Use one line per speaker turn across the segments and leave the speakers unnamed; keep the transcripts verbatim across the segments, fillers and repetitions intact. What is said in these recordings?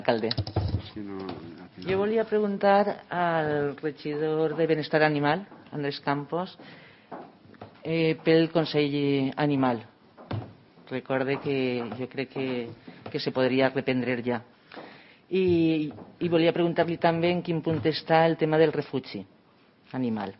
Alcalde. Jo volia preguntar al regidor de Benestar Animal, Andrés Campos, eh, pel Consell Animal. Recorde que jo crec que, que se podria reprendre ja. I, i volia preguntar-li també en quin punt està el tema del refugi animal.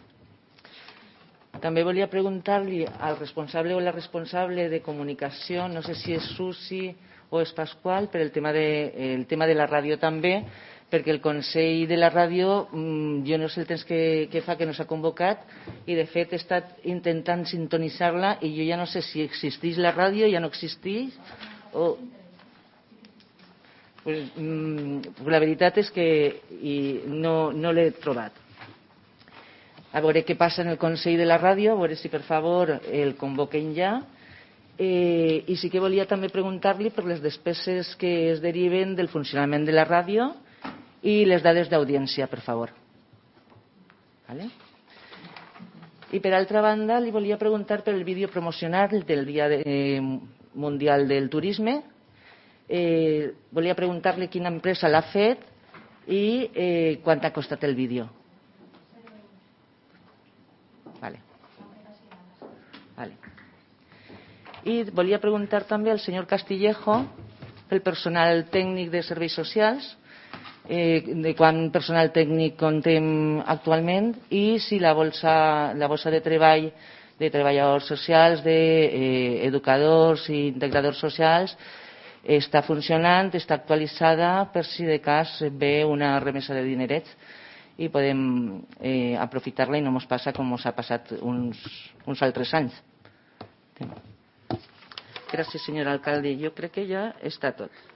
També volia preguntar-li al responsable o la responsable de comunicació, no sé si és Susi o és Pasqual, per el tema de, el tema de la ràdio també, perquè el Consell de la Ràdio, jo no sé el temps que, que fa que no s'ha convocat i de fet he estat intentant sintonitzar-la i jo ja no sé si existeix la ràdio, ja no existeix o... Pues, mm, la veritat és que i no, no l'he trobat. A veure què passa en el Consell de la Ràdio, a veure si per favor el convoquen ja. Eh, I sí que volia també preguntar-li per les despeses que es deriven del funcionament de la ràdio i les dades d'audiència, per favor. Vale? I per altra banda, li volia preguntar per el vídeo promocional del Dia de, eh, Mundial del Turisme. Eh, volia preguntar-li quina empresa l'ha fet i eh, quant ha costat el vídeo. Vale. Vale. I volia preguntar també al senyor Castillejo, el personal tècnic de serveis socials, eh, de quant personal tècnic contem actualment i si la bolsa, la bolsa de treball de treballadors socials, d'educadors eh, i integradors socials està funcionant, està actualitzada per si de cas ve una remesa de dinerets i podem eh, aprofitar-la i no ens passa com ens ha passat uns, uns altres anys. Gràcies, senyor alcalde. Jo crec que ja està tot.